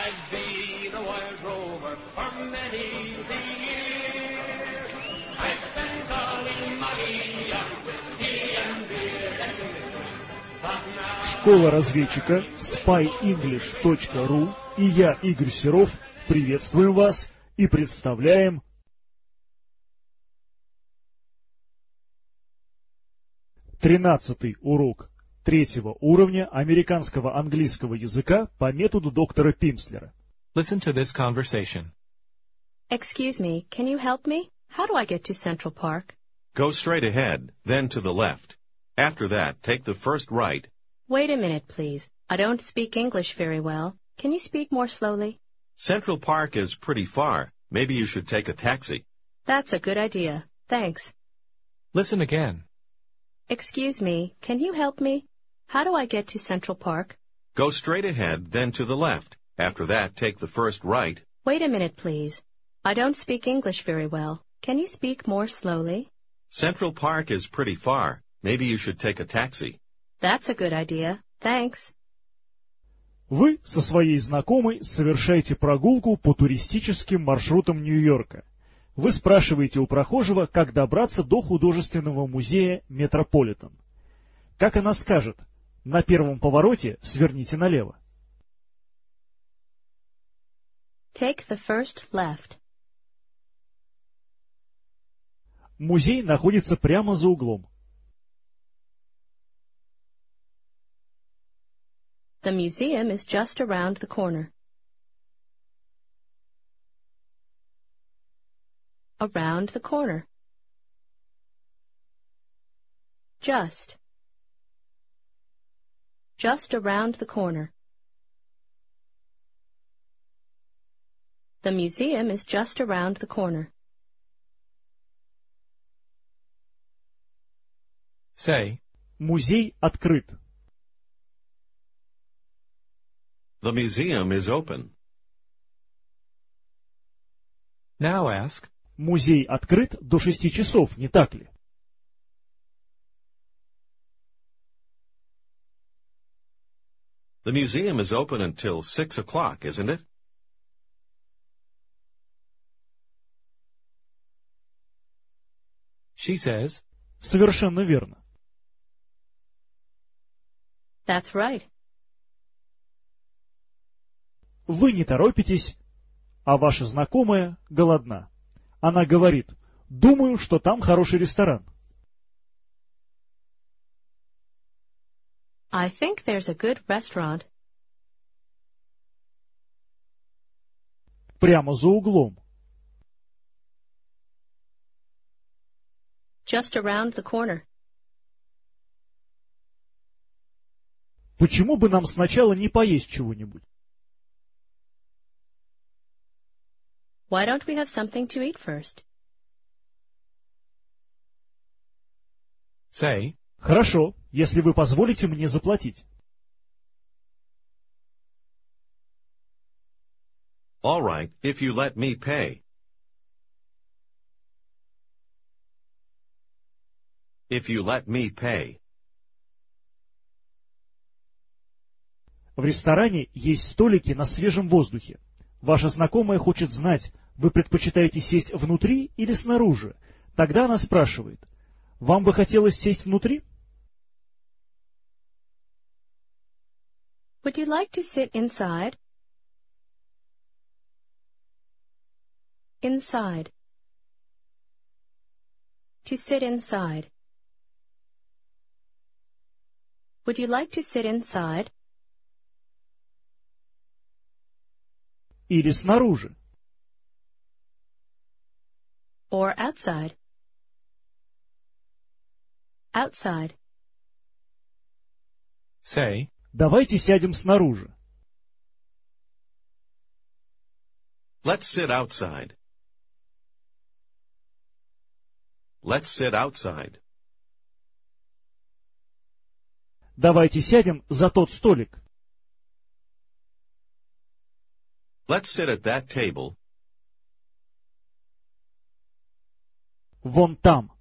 I've been a wild rover for many a year. I've spent all in money on whiskey and beer. That's a message. But now... Школа разведчика spyenglish.ru и я, Игорь Серов, приветствуем вас и представляем 13-й урок 3-го уровня американского английского языка по методу доктора Пимслера. Listen to this conversation. Excuse me, can you help me? How do I get to Central Park? Go straight ahead, then to the left. After that, take the first right. Wait a minute, please. I don't speak English very well. Can you speak more slowly? Central Park is pretty far. Maybe you should take a taxi. That's a good idea. Thanks. Listen again. Excuse me, can you help me? How do I get to Central Park? Go straight ahead, then to the left. After that, take the first right. Wait a minute, please. I don't speak English very well. Can you speak more slowly? Central Park is pretty far. Maybe you should take a taxi. That's a good idea. Thanks. Вы со своей знакомой совершаете прогулку по туристическим маршрутам Нью-Йорка. Вы спрашиваете у прохожего, как добраться до художественного музея Метрополитен. Как она скажет: на первом повороте сверните налево. Take the first left. Музей находится прямо за углом. The museum is just around the corner. Around the corner. Just. Just around the corner. The museum is just around the corner. Say, Музей открыт. The museum is open. now ask, Музей открыт до 6 часов, не так ли? The museum is open until 6 o'clock, isn't it? she says, Совершенно верно. That's right. Вы не торопитесь, а ваша знакомая голодна. Она говорит: думаю, что там хороший ресторан. I think there's a good restaurant. Прямо за углом. Just around the corner. Почему бы нам сначала не поесть чего-нибудь? Why don't we have something to eat first? say, Хорошо, если вы позволите мне заплатить. All right, if you let me pay. If you let me pay. В ресторане есть столики на свежем воздухе. Ваша знакомая хочет знать, вы предпочитаете сесть внутри или снаружи. Тогда она спрашивает: вам бы хотелось сесть внутри? Would you like to sit inside? Inside. To sit inside. Would you like to sit inside? Или снаружи? Or outside? Outside. say, Давайте сядем снаружи. Let's sit outside. Let's sit outside. Давайте сядем за тот столик. Let's sit at that table. Вон там.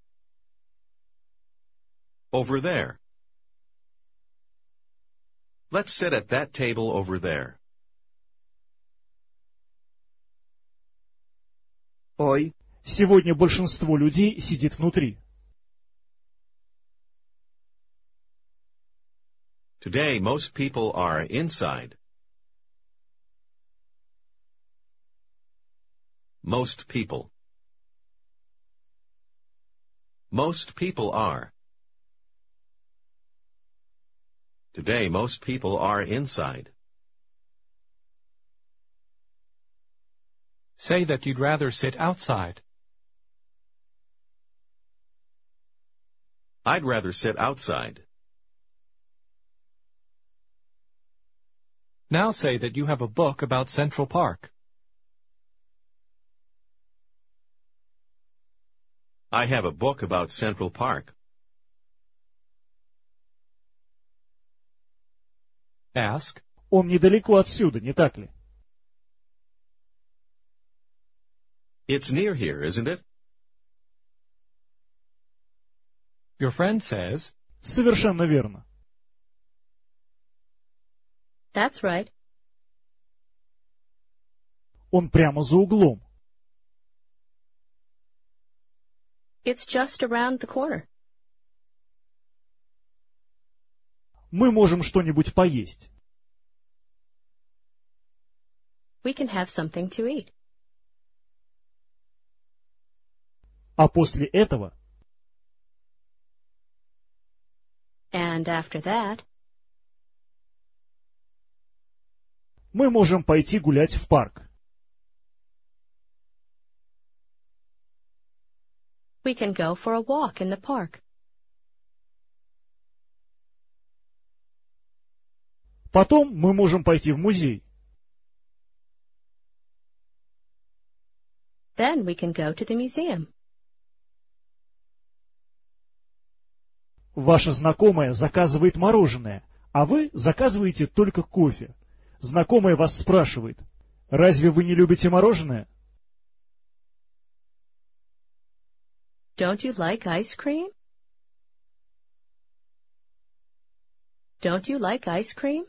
Over there. Let's sit at that table over there. Hoy, Сегодня большинство людей сидит внутри. Today most people are inside. Most people. Most people are. Today most people are inside. Say that you'd rather sit outside. I'd rather sit outside. Now say that you have a book about Central Park. I have a book about Central Park. Ask, Он недалеко отсюда, не так ли? It's near here, isn't it? your friend says, Совершенно верно. That's right. Он прямо за углом. It's just around the corner. Мы можем что-нибудь поесть. We can have something to eat. А после этого And after that, мы можем пойти гулять в парк. we can go for a walk in the park. Потом мы можем пойти в музей. Then we can go to the museum. Ваша знакомая заказывает мороженое, а вы заказываете только кофе. Знакомая вас спрашивает: «Разве вы не любите мороженое?» Don't you like ice cream? Don't you like ice cream?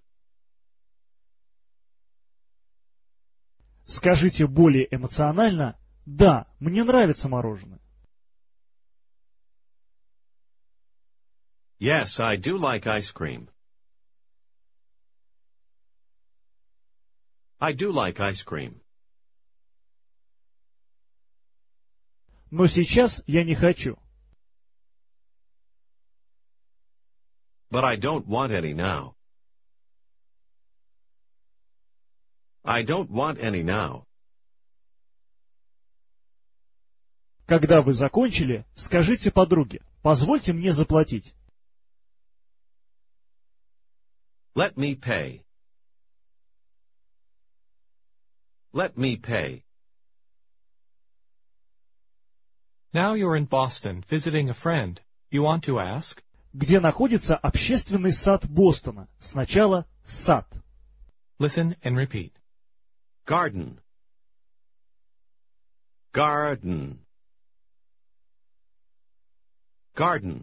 Скажите более эмоционально: «Да, мне нравится мороженое». Yes, I do like ice cream. I do like ice cream. Но сейчас я не хочу. But I don't want any now. I don't want any now. Когда вы закончили, скажите подруге: «Позвольте мне заплатить». Let me pay. Let me pay. now you're in Boston visiting a friend. You want to ask, Где находится общественный сад Бостона? Сначала сад. listen and repeat. Garden. Garden. Garden.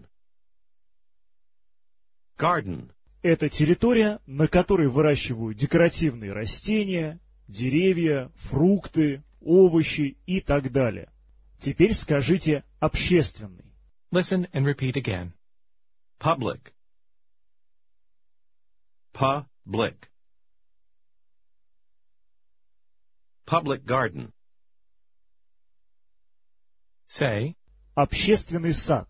Garden. Это территория, на которой выращивают декоративные растения, деревья, фрукты, овощи и так далее. Теперь скажите «общественный». Listen and repeat again. Public. Public. Public garden. Say, Общественный сад.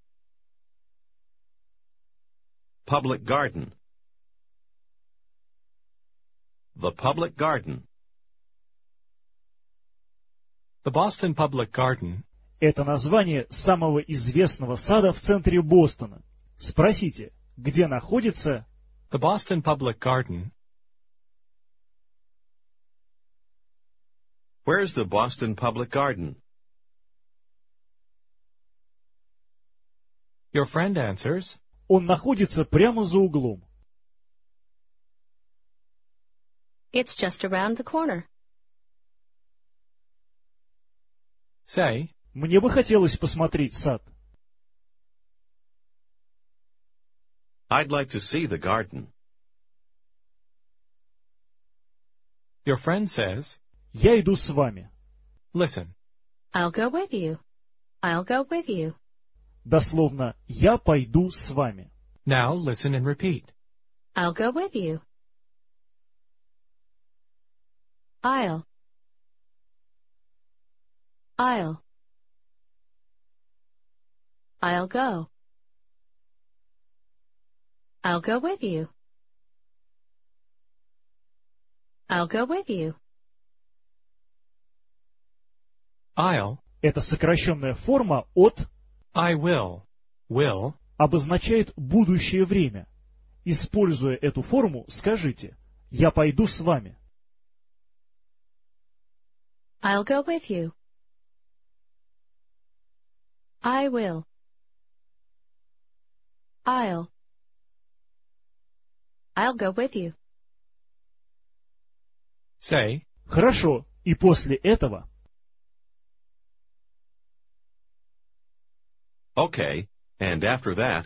Public garden. The public garden. the Boston Public Garden Это название самого известного сада в центре Бостона. Спросите, где находится... The Boston Public Garden Where's the Boston Public Garden? Your friend answers, Он находится прямо за углом. It's just around the corner. Say, Мне бы хотелось посмотреть сад. I'd like to see the garden. your friend says, Я иду с вами. listen. I'll go with you. I'll go with you. Дословно, я пойду с вами. Now listen and repeat. I'll go with you. I'll. I'll go. I'll go with you. I'll go with you. I'll, Это сокращенная форма от I will, обозначает будущее время. Используя эту форму, скажите «Я пойду с вами». I'll go with you. I will. I'll go with you. say, Хорошо, и после этого Okay, and after that,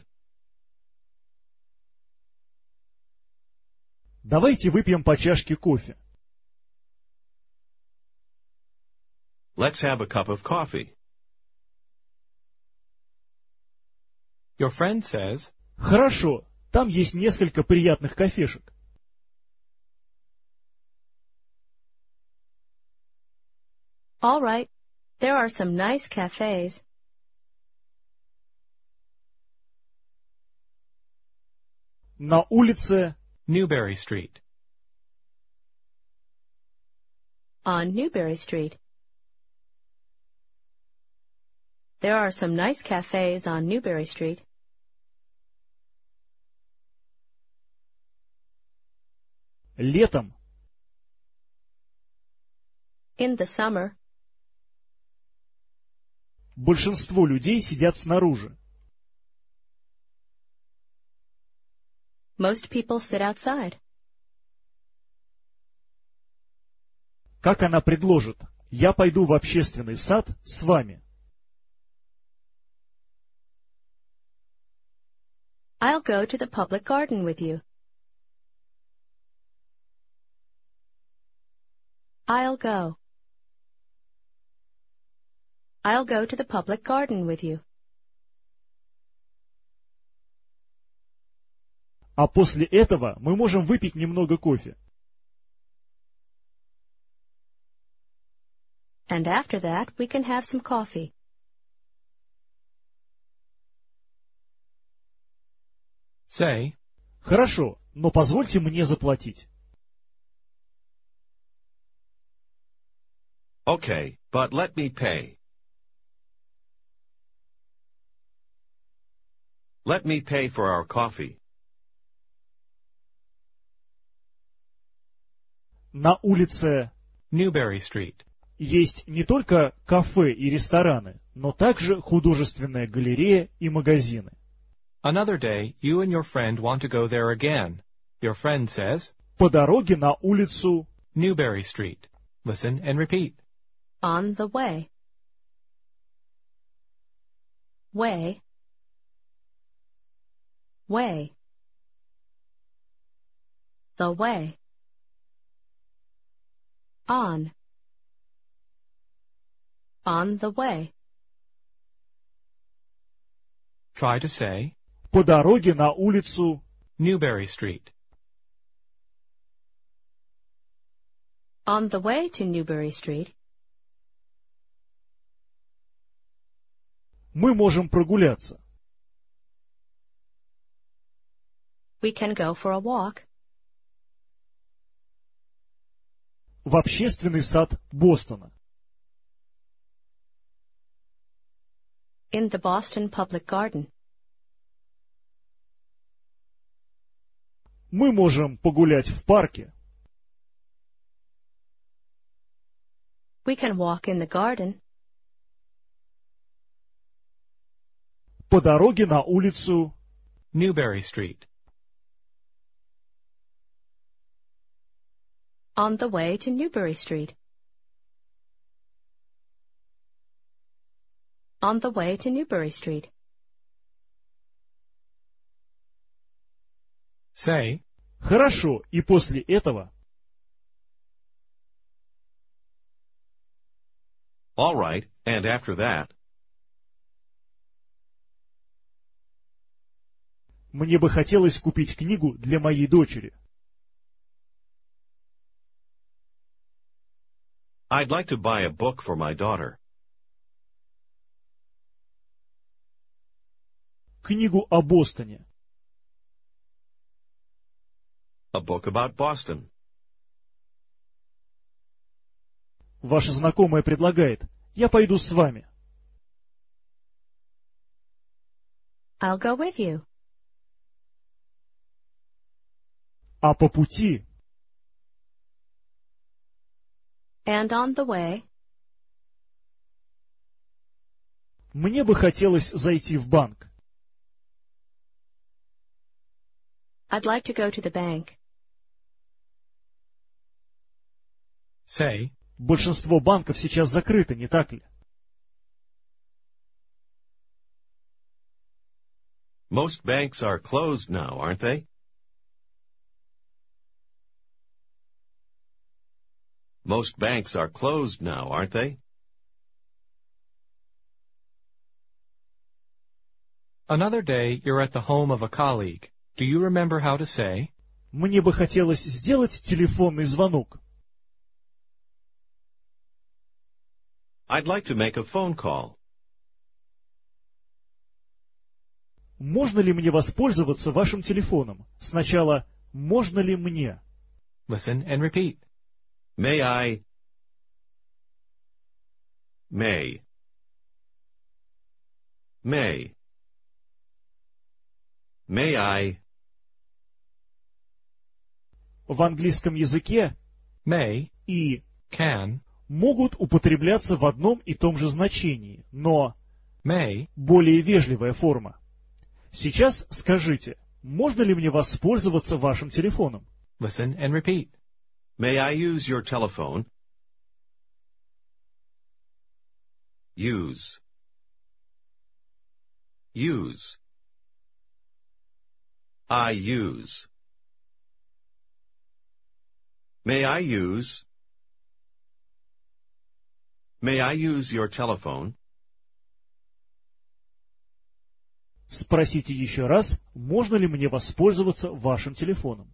давайте выпьем по чашке кофе. let's have a cup of coffee. your friend says, Хорошо, там есть несколько приятных кафешек. All right. There are some nice cafes. На улице Newberry Street. On Newberry Street. There are some nice cafes on Newberry Street. летом In the summer, большинство людей сидят снаружи. most people sit outside. Как она предложит? Я пойду в общественный сад с вами. I'll go to the public garden with you. I'll go. I'll go to the public garden with you. А после этого мы можем выпить немного кофе. And after that, we can have some coffee. Say, Хорошо, но позвольте мне заплатить. Okay, but let me pay. Let me pay for our coffee. На улице Newberry Street. есть не только кафе и рестораны, но также художественная галерея и магазины. Another day, you and your friend want to go there again. Your friend says, По дороге на улицу Newberry Street. Listen and repeat. On the way. Way. Way. The way. On. On the way. Try to say, по дороге на улицу Newberry Street. On the way to Newberry Street, мы можем прогуляться. we can go for a walk. В общественный сад Бостона. In the Boston Public Garden. Мы можем погулять в парке. We can walk in the garden. По дороге на улицу Newberry Street. On the way to Newberry Street. On the way to Newberry Street. Say, Хорошо, и после этого All right, and after that, Мне бы хотелось купить книгу для моей дочери. I'd like to buy a book for my daughter. Книгу о Бостоне. A book about Boston. Ваша знакомая предлагает. Я пойду с вами. I'll go with you. А по пути And on the way, мне бы хотелось зайти в банк. I'd like to go to the bank. Say, Большинство банков сейчас закрыто, не так ли? Most banks are closed now, aren't they? Most banks are closed now, aren't they? another day you're at the home of a colleague. Do you remember how to say? Мне бы хотелось сделать телефонный звонок. I'd like to make a phone call. Можно ли мне воспользоваться вашим телефоном? Сначала, можно ли мне? Listen and repeat. May I? May. May. May I? В английском языке May, и can, могут употребляться в одном и том же значении, но may, более вежливая форма. Сейчас скажите, можно ли мне воспользоваться вашим телефоном? listen and repeat. May I use your telephone? Use. Use. I use. May I use? May I use your telephone? Спросите еще раз, можно ли мне воспользоваться вашим телефоном?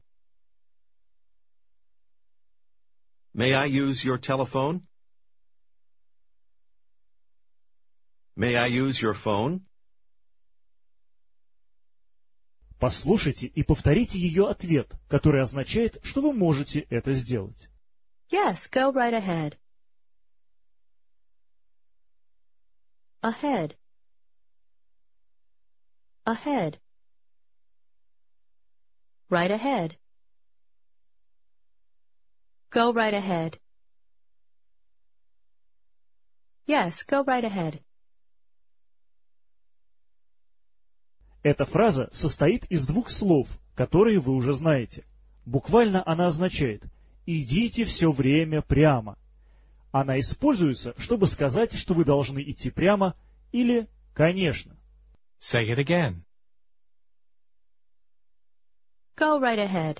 May I use your telephone? May I use your phone? Послушайте и повторите ее ответ, который означает, что вы можете это сделать. Yes, go right ahead. Ahead. Ahead. Right ahead. Go right ahead. Yes, go right ahead. Эта фраза состоит из двух слов, которые вы уже знаете. Буквально она означает «идите все время прямо». Она используется, чтобы сказать, что вы должны идти прямо или «конечно». Say it again. Go right ahead.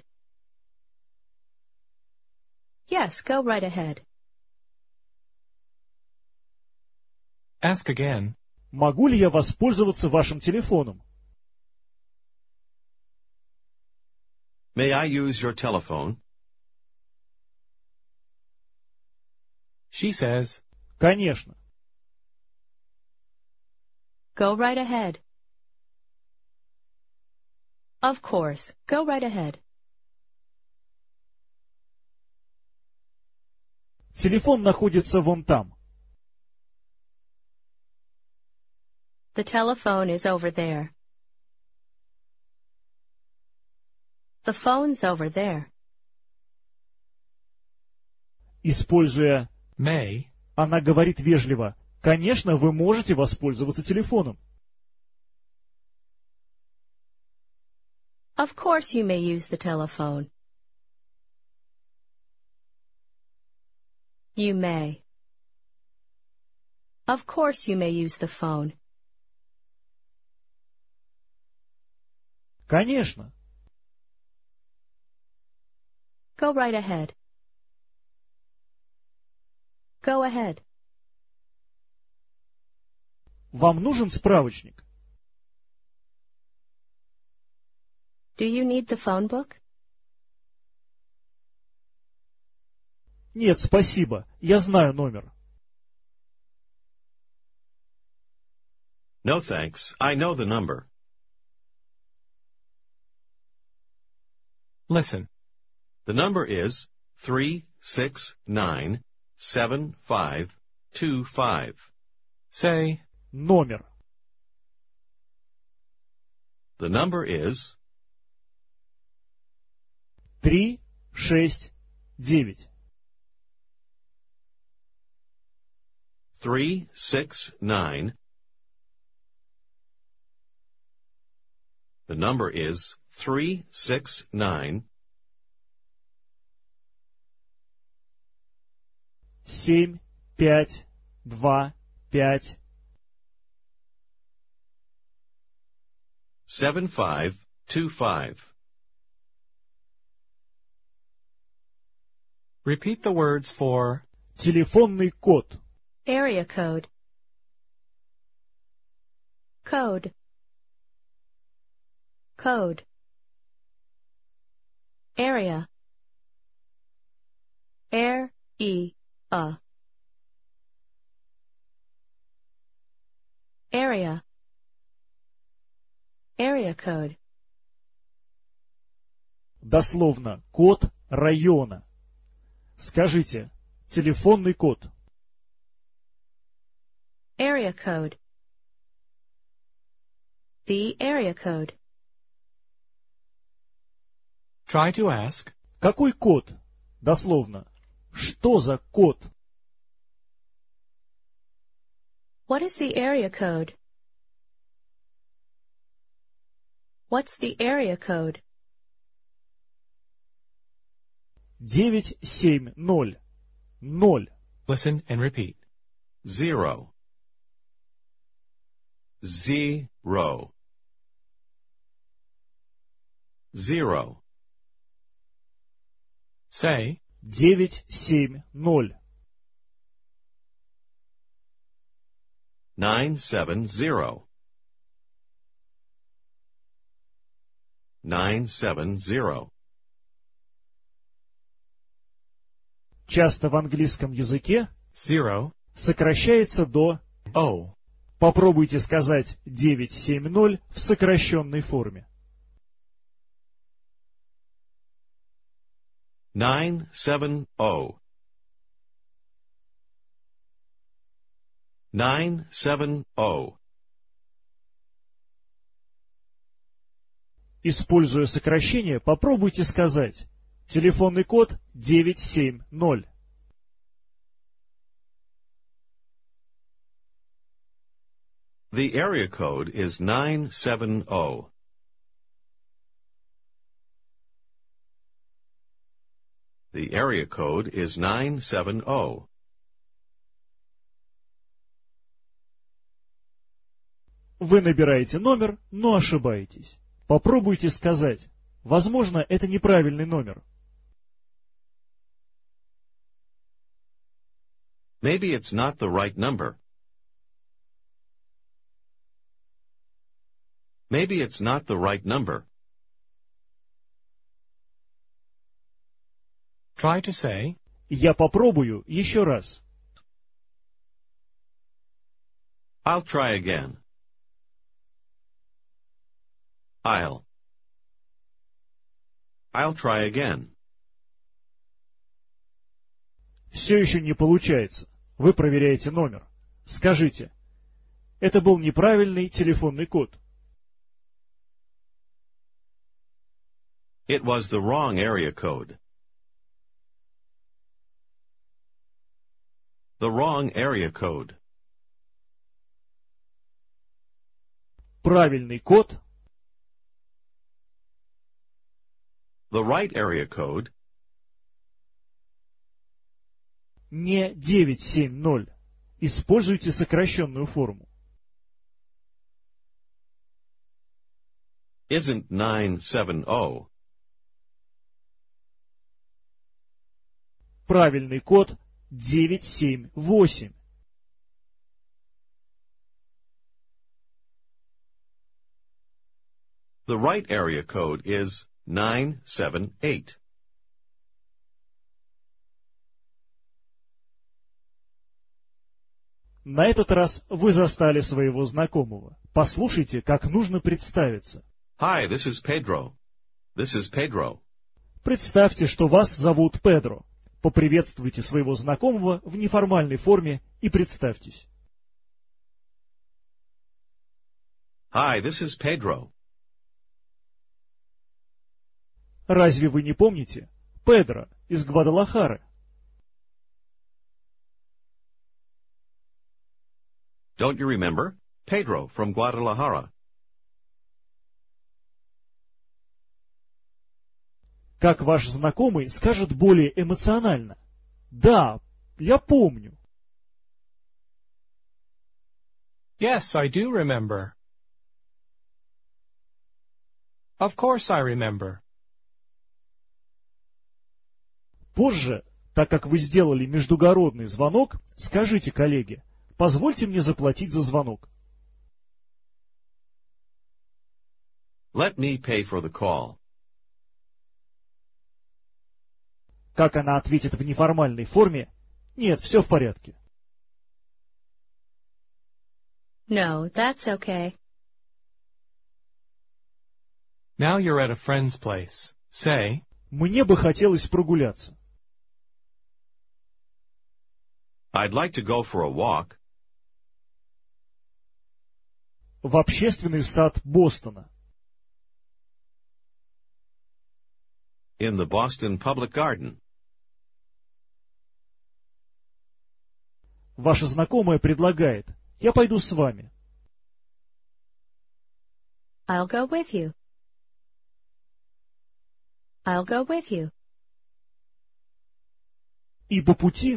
Yes, go right ahead. Ask again. Могу ли я воспользоваться вашим телефоном? May I use your telephone? She says, Конечно. Go right ahead. Of course, go right ahead. Телефон находится вон там. The telephone is over there. The phone's over there. Используя may, она говорит вежливо, конечно, вы можете воспользоваться телефоном. Of course you may use the telephone. You may. Of course you may use the phone. Конечно. Go right ahead. Go ahead. Вам нужен справочник? Do you need the phone book? Нет, спасибо. Я знаю номер. No thanks, I know the number. Listen. The number is 3697525. Say, Номер. The number is 369. 369. The number is 369 7, 5, 2, 5. 7525. repeat the words for Телефонный код. Area code. Code. Code. Area. Area. Area. Area code. Дословно, код района. Скажите, телефонный код. Area code. The area code. try to ask, Какой код? Дословно. Что за код? What is the area code? What's the area code? 970. 0. listen and repeat. 0. 0. 0. Say, 970. 970. 970. Часто в английском языке 0, сокращается до O. Попробуйте сказать 970 в сокращенной форме. 970. 970. Используя сокращение, попробуйте сказать телефонный код 970. The area code is 970. The area code is 970. Вы набираете номер, но ошибаетесь. Попробуйте сказать. Возможно, это неправильный номер. Maybe it's not the right number. Maybe it's not the right number. Try to say, Я попробую еще раз. I'll try again. I'll try again. Все еще не получается. Вы проверяете номер. Скажите. Это был неправильный телефонный код. It was the wrong area code. The wrong area code. Правильный код. The right area code. Не 970. Используйте сокращенную форму. Isn't 970. Правильный код 978. The right area code is 978. На этот раз вы застали своего знакомого. Послушайте, как нужно представиться. Hi, this is Pedro. This is Pedro. Представьте, что вас зовут Педро. Поприветствуйте своего знакомого в неформальной форме и представьтесь. Hi, this is Pedro. Разве вы не помните? Педро из Гвадалахары. Don't you remember? Pedro from Guadalajara. Как ваш знакомый скажет более эмоционально. Да, я помню. Yes, I do remember. Of course I remember. Позже, так как вы сделали междугородный звонок, скажите коллеге: позвольте мне заплатить за звонок. Let me pay for the call. Как она ответит в неформальной форме: нет, все в порядке. No, that's okay. Now you're at a friend's place. Say, Мне бы хотелось прогуляться. I'd like to go for a walk В общественный сад Бостона. in the Boston Public Garden. Ваша знакомая предлагает: я пойду с вами. I'll go with you. I'll go with you. И по пути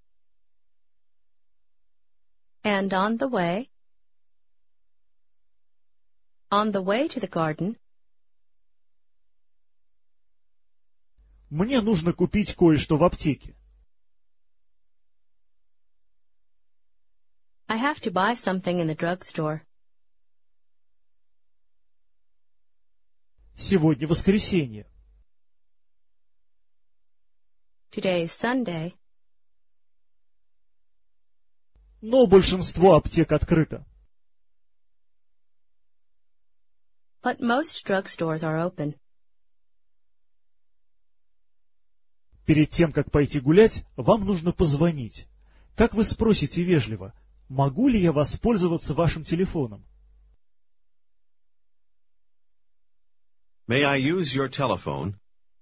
And on the way to the garden, мне нужно купить кое-что в аптеке. I have to buy something in the drugstore. Сегодня воскресенье. Today's Sunday, Но большинство аптек открыто. but most drugstores are open. Перед тем, как пойти гулять, вам нужно позвонить. Как вы спросите вежливо: могу ли я воспользоваться вашим телефоном? May I use your telephone?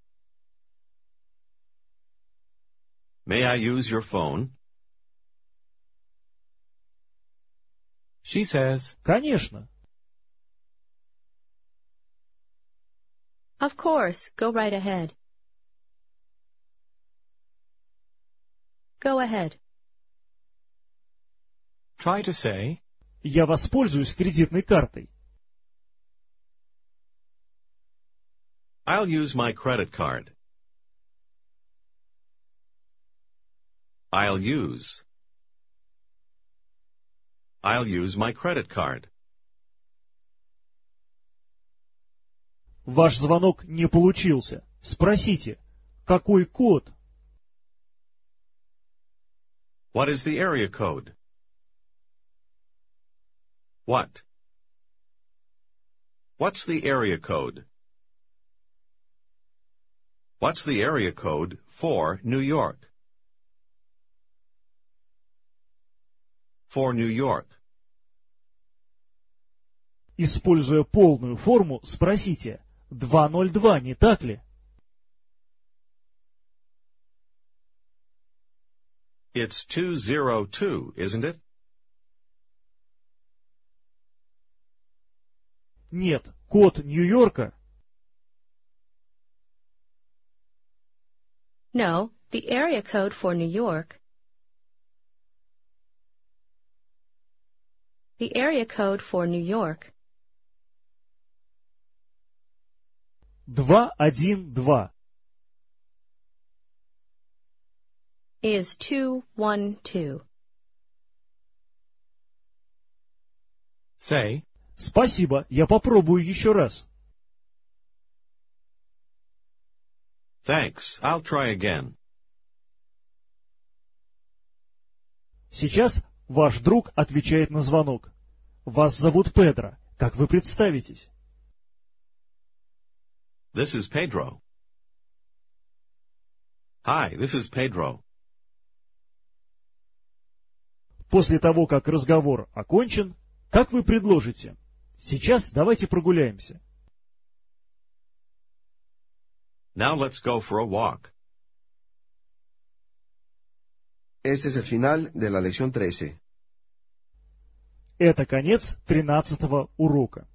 May I use your phone? she says, Конечно. Of course, go right ahead. Go ahead. try to say, Я воспользуюсь кредитной картой. I'll use my credit card. I'll use my credit card. Ваш звонок не получился. Спросите: какой код? What is the area code? What? What's the area code? What's the area code for New York? For New York. Используя полную форму, спросите: 202, не так ли? It's 202, isn't it? Нет, код Нью-Йорка. No, the area code for New York. The area code for New York 212. is 212. say, Спасибо, я попробую еще раз. Thanks, I'll try again. Сейчас ваш друг отвечает на звонок. Вас зовут Педро. Как вы представитесь? This is Pedro. Hi, this is Pedro. После того, как разговор окончен, как вы предложите? Сейчас давайте прогуляемся. Now let's go for a walk. Este es el final de la lección 13. Это конец 13-го урока.